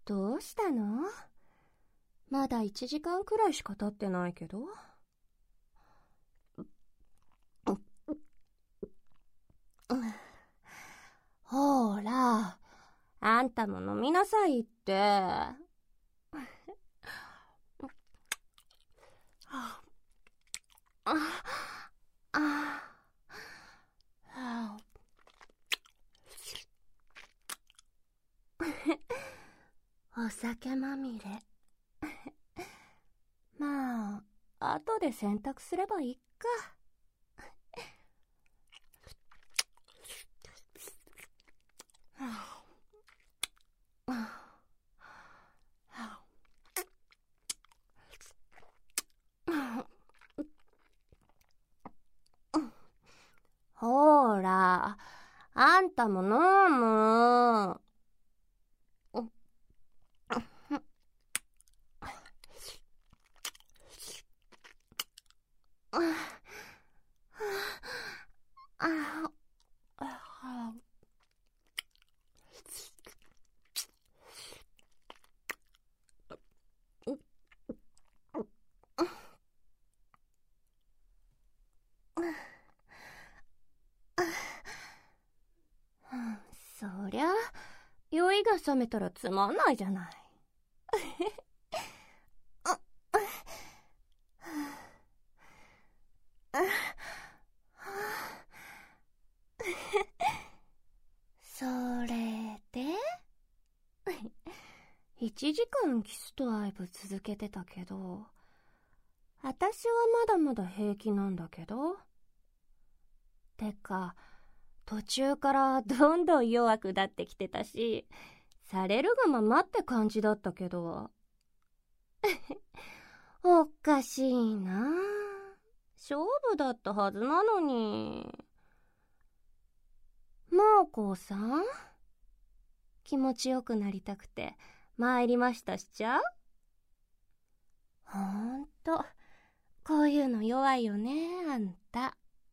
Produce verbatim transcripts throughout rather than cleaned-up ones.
どうしたの？まだいちじかんくらいしか経ってないけど。ほーら、あんたも飲みなさいって。ああお酒まみれ。まあ、後で洗濯すればいいか。ほーら、あんたも飲む。そりゃ、酔いが覚めたらつまんないじゃない。それでいちじかんキスとアイブ続けてたけど、私はまだまだ平気なんだけど。てか、途中からどんどん弱くなってきてたし、されるがままって感じだったけど。おかしいな。勝負だったはずなのに。もうこうさん、気持ちよくなりたくて参りましたしちゃう？ほんと、こういうの弱いよね、あんた。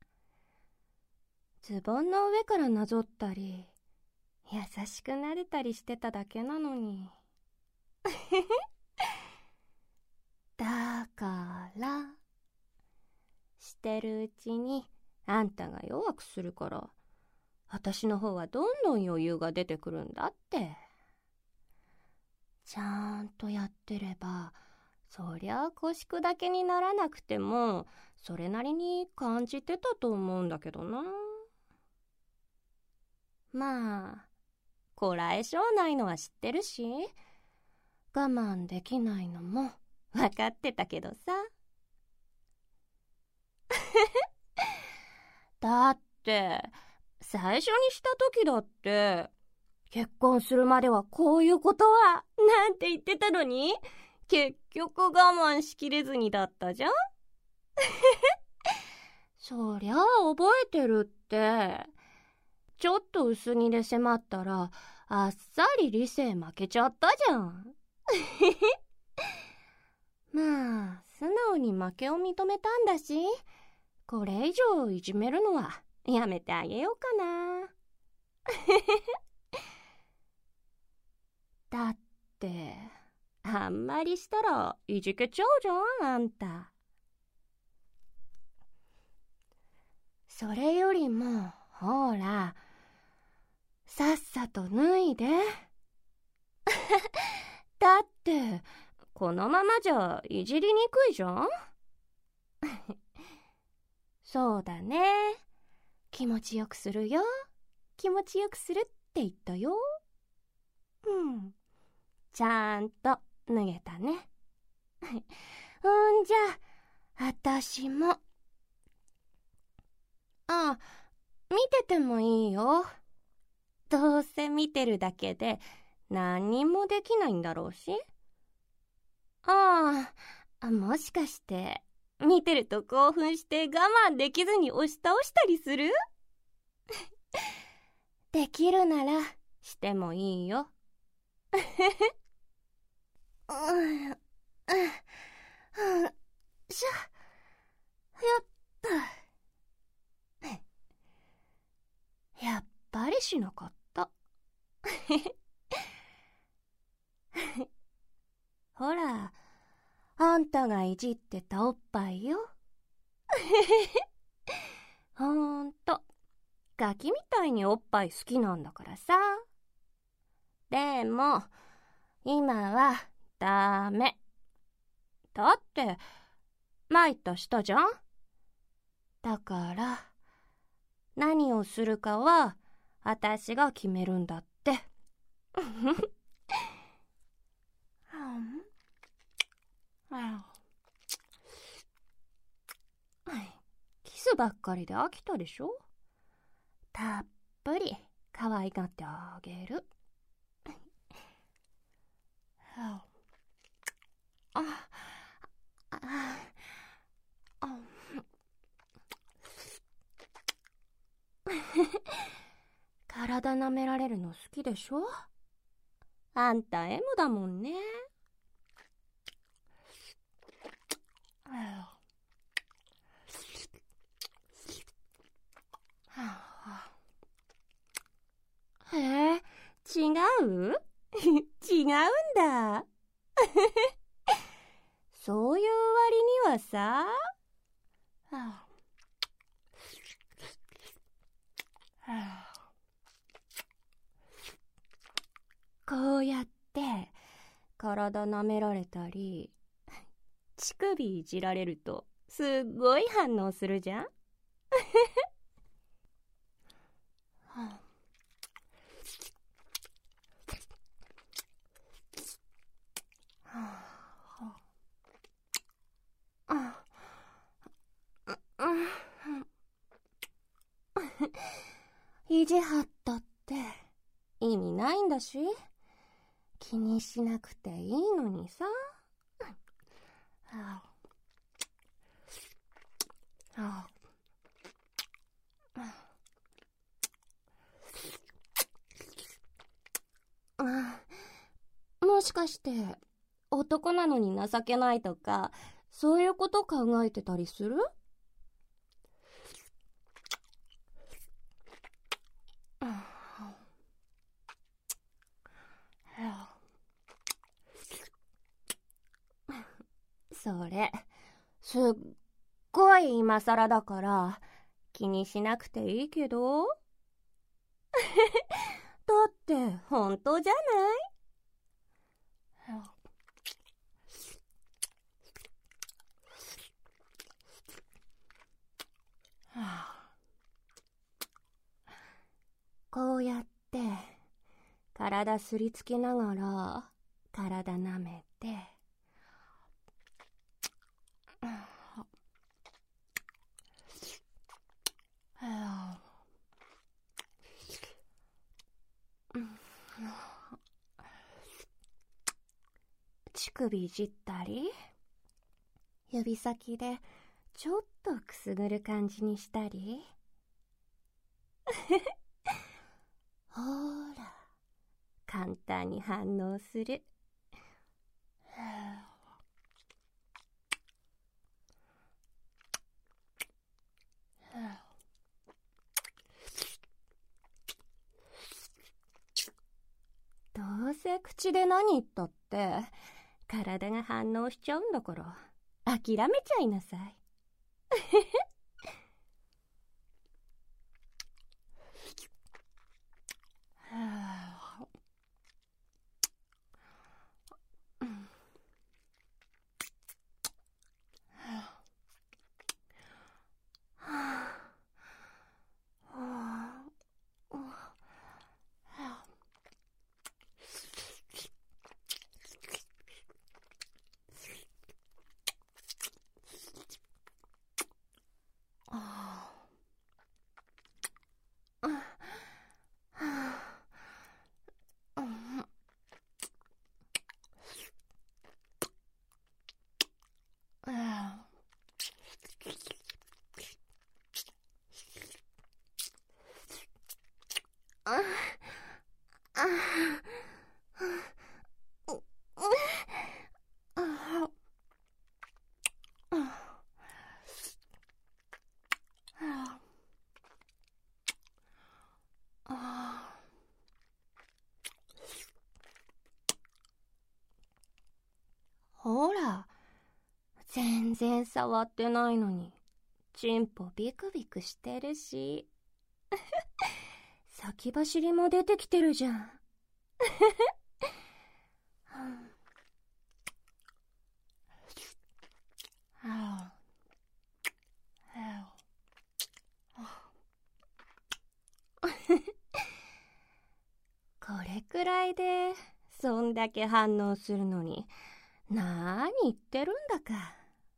ズボンの上からなぞったり、優しくなれたりしてただけなのに。だから、してるうちにあんたが弱くするから、私の方はどんどん余裕が出てくるんだって。ちゃんとやってれば、そりゃ腰砕けにならなくても、それなりに感じてたと思うんだけどな。まあ、こらえ性ないのは知ってるし、我慢できないのも分かってたけどさ。だって、最初にした時だって、結婚するまではこういうことは、なんて言ってたのに、結局我慢しきれずにだったじゃん。そりゃ覚えてるって。ちょっと薄着で迫ったら、あっさり理性負けちゃったじゃん。まあ、素直に負けを認めたんだし、これ以上いじめるのはやめてあげようかな。だって、あんまりしたらいじけちゃうじゃん、あんた。それよりも、ほら、さっさと脱いで。だって、このままじゃいじりにくいじゃん。そうだね。気持ちよくするよ。気持ちよくするって言ったよ。うん。ちゃんと脱げたね。うんじゃ、あたしも。あ、見ててもいいよ。どうせ見てるだけで何にもできないんだろうし。ああ、もしかして見てると興奮して我慢できずに押し倒したりする？できるならしてもいいよ。うん、うん、うんしゃ、やった。やっぱりしなかった。 たがいじってたおっぱいよ。ほんと、ガキみたいにおっぱい好きなんだからさ。でも、今はダメ。だって、前としたじゃん。だから、何をするかは、私が決めるんだって。キスばっかりで飽きたでしょ。たっぷり可愛がってあげる。ああああ体舐められるの好きでしょ。あんた エム だもんね。へえ、違う違うんだ。そういう割にはさ、こうやって体舐められたり、乳首いじられるとすっごい反応するじゃん。意地張ったって意味ないんだし、気にしなくていいのにさ。もしかして男なのに情けないとか、そういうこと考えてたりする？それすっごい今更だから気にしなくていいけど。だって本当じゃない？こうやって体すりつけながら体舐めて、乳首いじったり、指先でちょっとくすぐる感じにしたり。ほーら、簡単に反応する。どうせ口で何言ったって体が反応しちゃうんだから諦めちゃいなさい。ほら、 全然触ってないのに、チンポビクビクしてるし。先走りも出てきてるじゃん。これくらいでそんだけ反応するのに、なーに言ってるんだか。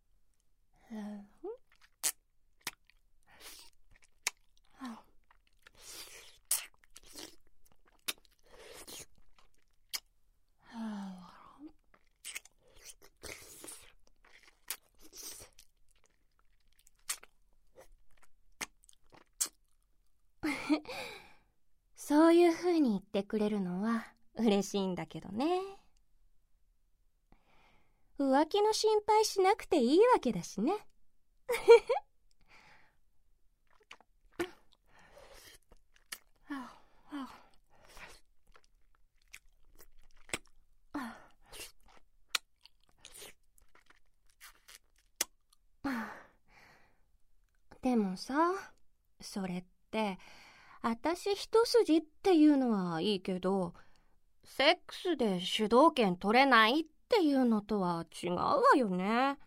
そういう風に言ってくれるのは嬉しいんだけどね。浮気の心配しなくていいわけだしね。でもさ、それってあたし一筋っていうのはいいけど、セックスで主導権取れないっていうのとは違うわよね。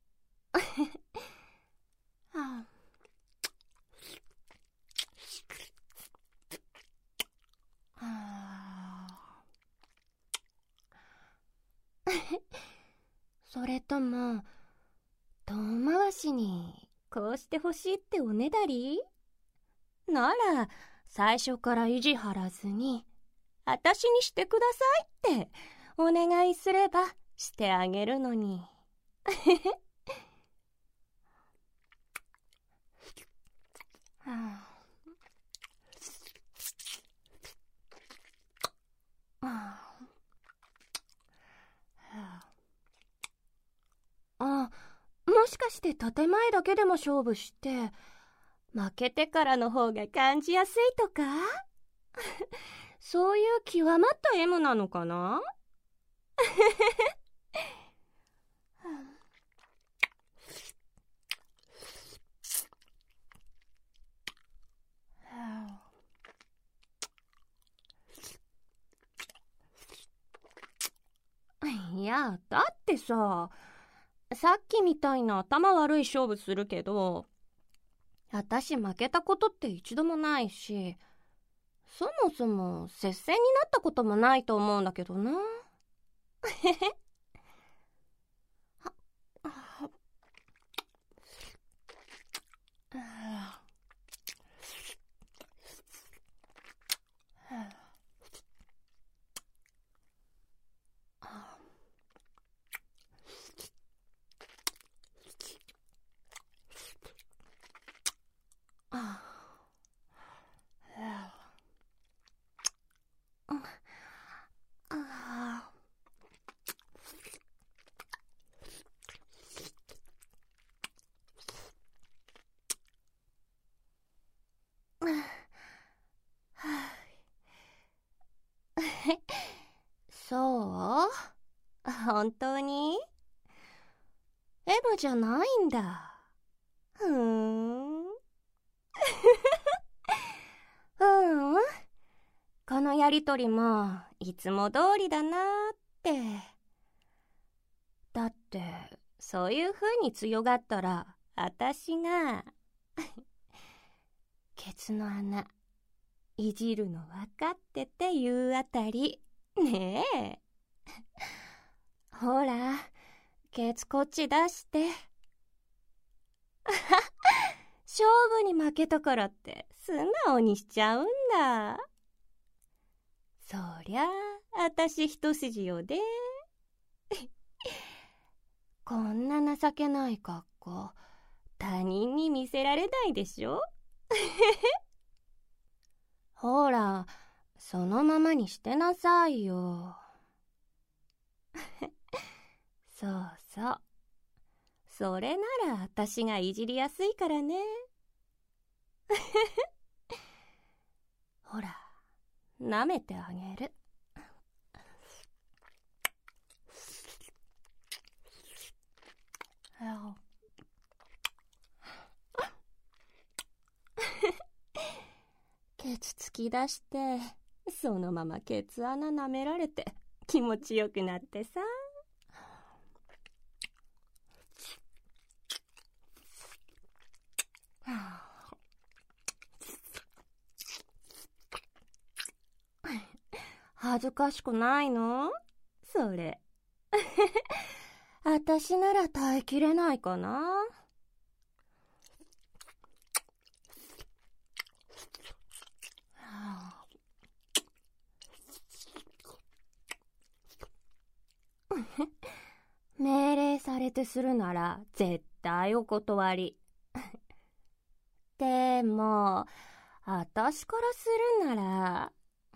それとも遠回しにこうしてほしいっておねだりなら、最初から意地張らずにあたしにしてくださいってお願いすればしてあげるのに。あ、もしかして建前だけでも勝負して負けてからの方が感じやすいとか？そういう極まった エム なのかな？いや、だってさ、さっきみたいな頭悪い勝負するけど、私負けたことって一度もないし、そもそも接戦になったこともないと思うんだけどな。そう？本当に？ エム じゃないんだ。ふーん。うんうん。このやりとりもいつも通りだなーって。だってそういう風に強がったらあたしがケツの穴いじるの分かってて言うあたりねえ。ほら、ケツこっち出して。勝負に負けたからって素直にしちゃうんだ。そりゃあたし一筋よで。こんな情けない格好他人に見せられないでしょ。ほら、そのままにしてなさいよ。そうそう。それなら私がいじりやすいからね。ほら、舐めてあげる。 つつき出して、そのままケツ穴舐められて気持ちよくなってさ。恥ずかしくないの？それ。私なら耐えきれないかな。命令されてするなら絶対お断り。でも、私からするなら、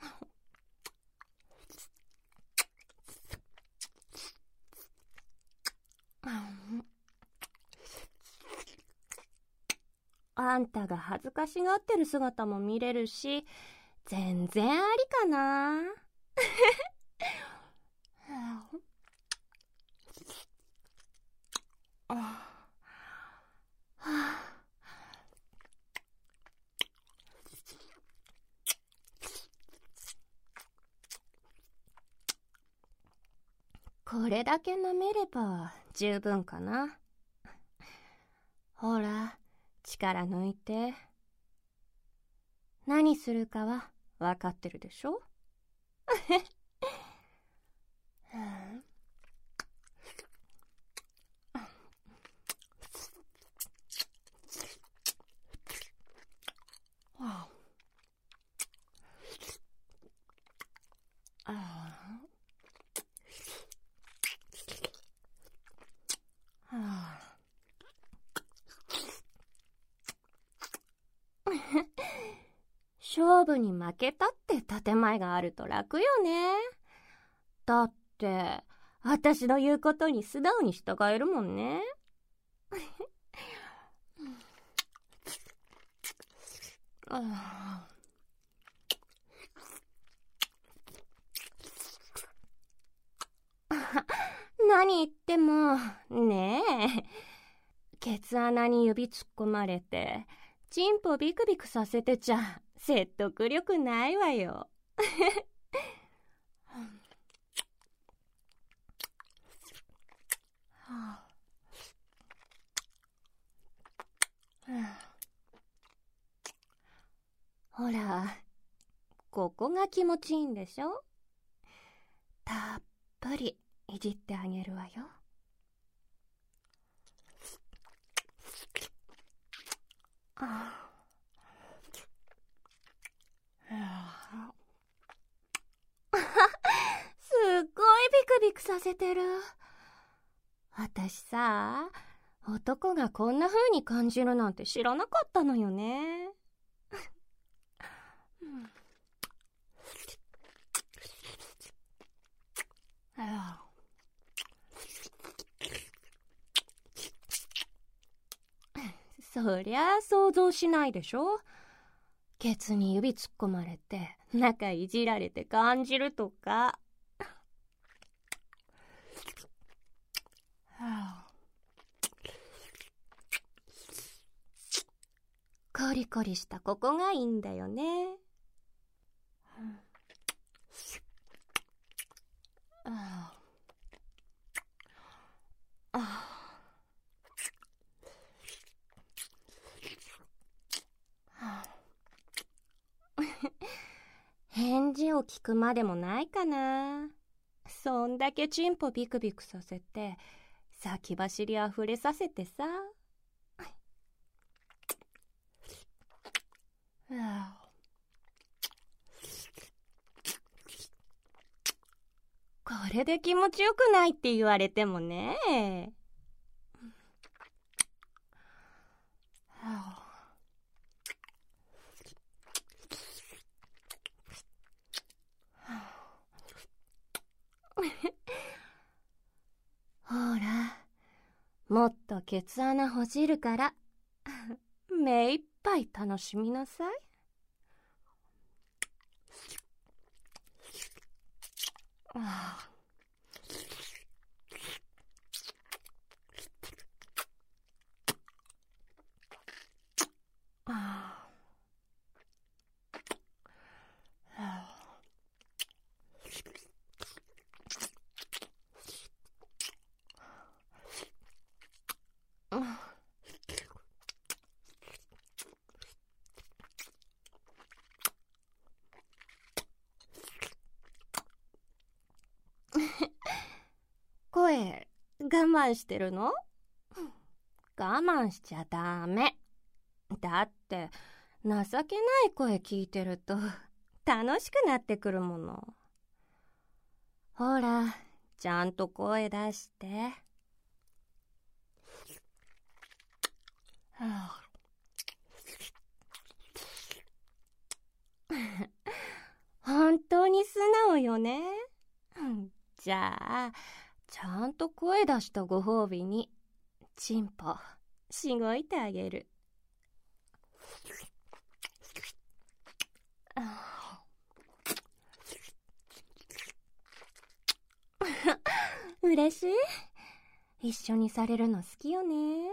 あんたが恥ずかしがってる姿も見れるし、全然ありかな。これだけ舐めれば十分かな。ほら、力抜いて。何するかは分かってるでしょ？勝負に負けたって建前があると楽よね。だって、私の言うことに素直に従えるもんね。何言っても、ねえ。ケツ穴に指突っ込まれて、チンポビクビクさせてちゃ説得力ないわよ。ほら、ここが気持ちいいんでしょ？たっぷりいじってあげるわよ。すっごいビクビクさせてる。私さ、男がこんな風に感じるなんて知らなかったのよね。そりゃあ想像しないでしょ。ケツに指突っ込まれて中いじられて感じるとか。コリコリしたここがいいんだよね。ああ返事を聞くまでもないかな。そんだけチンポビクビクさせて先走りあふれさせてさ。これで気持ちよくないって言われてもね。ほら、もっとケツ穴ほじるから目いっぱい楽しみなさい。 して我慢してるの？我慢しちゃダメ。だって情けない声聞いてると楽しくなってくるもの。ほら、ちゃんと声出して。はあ本当に素直よね。じゃあ、ちゃんと声出したご褒美に、チンポ、しごいてあげる。嬉しい。一緒にされるの好きよね。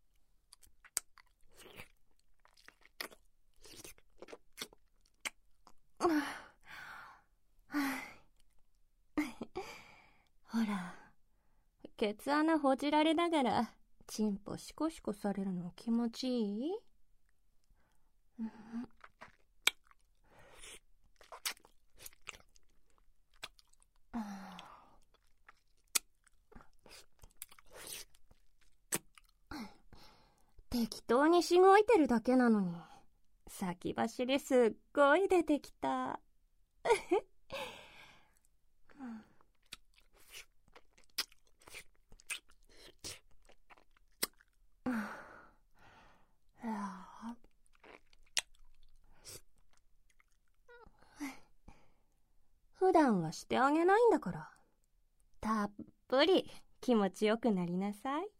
ほら、ケツ穴ほじられながらチンポシコシコされるの気持ちいい？うん、適当にしごいてるだけなのに先走りすっごい出てきた。普段はしてあげないんだから、たっぷり気持ちよくなりなさい。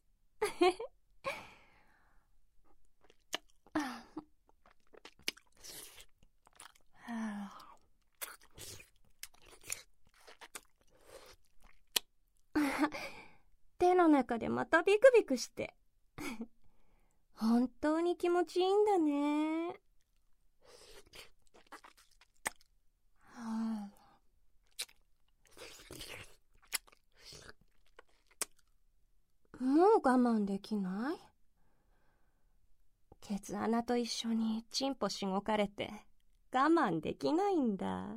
手の中でまたビクビクして本当に気持ちいいんだね。はあ、もう我慢できない？ケツ穴と一緒にチンポしごかれて我慢できないんだ。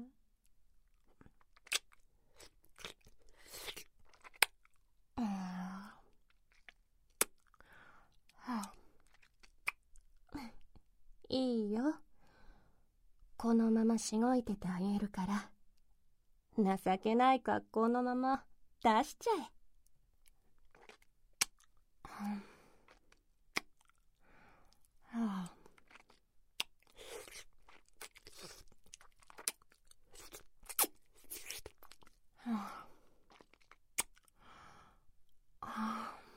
いいよ。このまましごいててあげるから、情けない格好のまま出しちゃえ。はあ、はあ、はあ、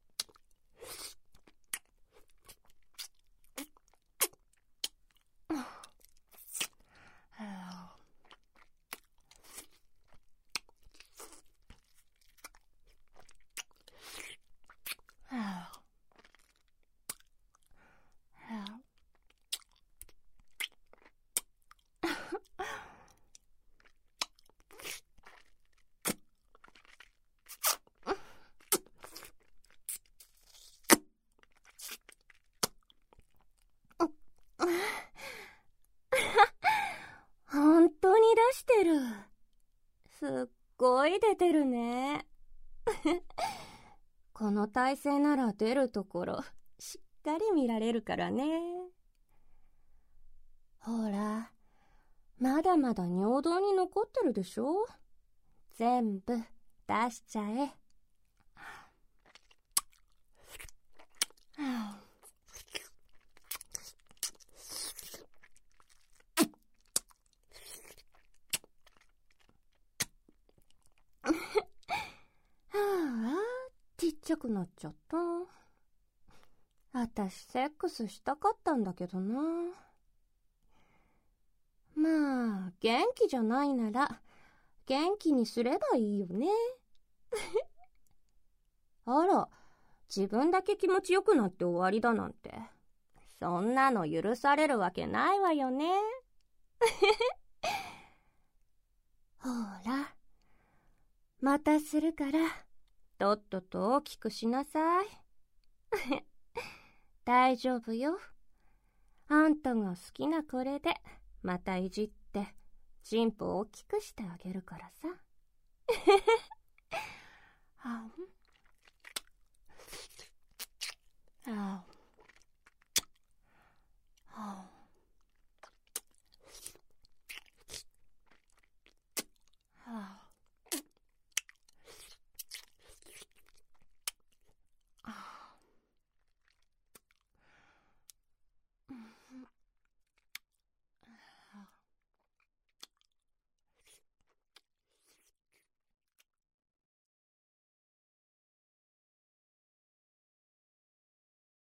本当に出してる。すっごい出てるね。この体勢なら出るところしっかり見られるからね。ほら、まだまだ尿道に残ってるでしょ。全部出しちゃえ。はあ、ちっちゃくなっちゃった。あたしセックスしたかったんだけどな。まあ、元気じゃないなら元気にすればいいよね。あら、自分だけ気持ちよくなって終わりだなんて、そんなの許されるわけないわよね。ほら、またするからとっとと大きくしなさい。大丈夫よ。あんたが好きなこれでまたいじってチンポ大きくしてあげるからさ。 あああ